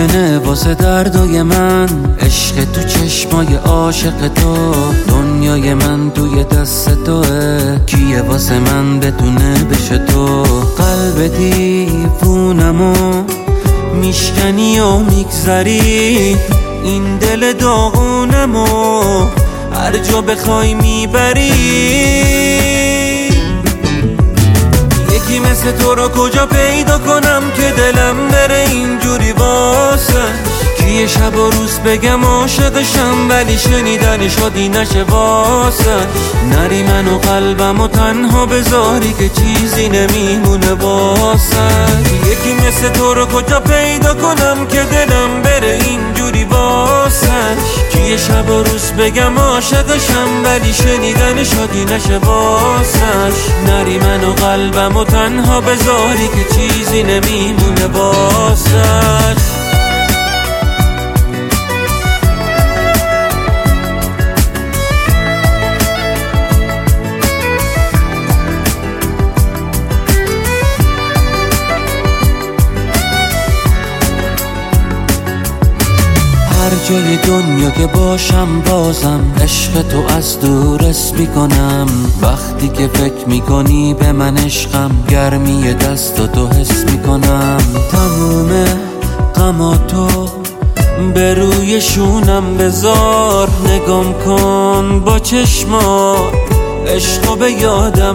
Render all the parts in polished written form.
ممکنه واسه دردای من عشق تو چشمای عاشق تو، دنیای من توی دست توه، کیه واسه من بتونه بشه تو؟ قلب دیوونمو میشکنی و میگذری، این دل داغونمو هر جا بخوای میبری. یکی مثل تو رو کجا پیدا کنم که دلم بره اینجوری واسه؟ کیه شب و روز بگم عاشقشم ولی شنیدن شادی نشه واسه؟ نری منو قلبمو تنها بذاری که چیزی نمیمونه واسه. یکی مثل تو رو کجا پیدا کنم که دلم بره اینجوری واسه؟ کیه شب و روز بگم عاشقشم ولی شنیدن شادی نشه واسه؟ نری منو قلبمو تنها بذاری که چیزی نمیمونه واسه. هر جای دنیا که باشم بازم عشق تو از دور حس میکنم. وقتی که فکر میکنی به من عشقم گرمی دست تو حس میکنم. تموم غماتو به روی شونم بذار، نگام کن با چشمات عشقو به یادم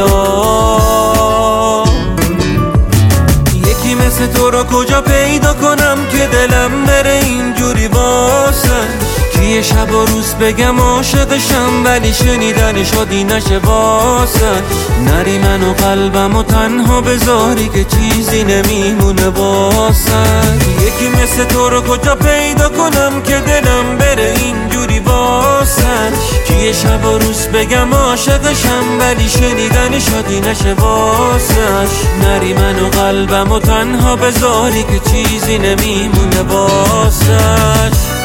میاد. یکی مثل تو رو کجا پیدا کنم که دلم بره اینجوری واسه؟ کیه شب و روز بگم عاشقشم ولی شنیدن شادی نشه واسه؟ نری منو قلبمو تنها بذاری که چیزی نمیمونه واسه. یکی مثل تو رو کجا پیدا کنم که دلم بره اینجوری واسه؟ کیه شب و روز بگم عاشقشم ولی شنیدن شادی نشه واسه؟ نری منو قلبمو تنها بذاری که چیزی نمیمونه واسه.